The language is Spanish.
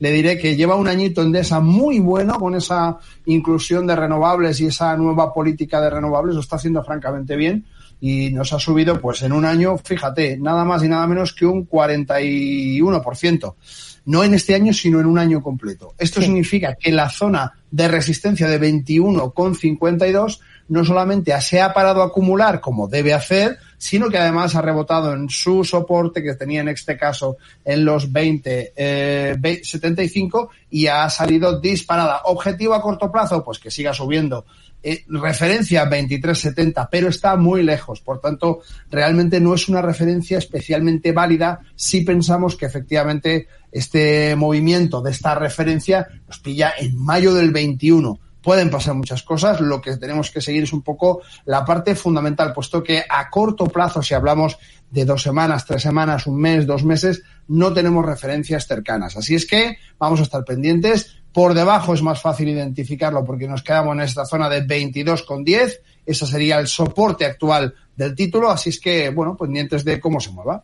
le diré que lleva un añito Endesa muy bueno con esa inclusión de renovables y esa nueva política de renovables, lo está haciendo francamente bien y nos ha subido pues en un año, fíjate, nada más y nada menos que un 41%. No en este año, sino en un año completo. Esto significa que la zona de resistencia de 21,52 no solamente se ha parado a acumular como debe hacer, sino que además ha rebotado en su soporte que tenía en este caso en los 20,75 y ha salido disparada. Objetivo a corto plazo, pues que siga subiendo. Referencia 23,70, pero está muy lejos. Por tanto, realmente no es una referencia especialmente válida si pensamos que efectivamente este movimiento de esta referencia nos pilla en mayo del 21. Pueden pasar muchas cosas, lo que tenemos que seguir es un poco la parte fundamental, puesto que a corto plazo, si hablamos de 2 semanas, 3 semanas, un mes, 2 meses, no tenemos referencias cercanas. Así es que vamos a estar pendientes. Por debajo es más fácil identificarlo porque nos quedamos en esta zona de 22,10. Ese sería el soporte actual del título. Así es que, bueno, pendientes de cómo se mueva.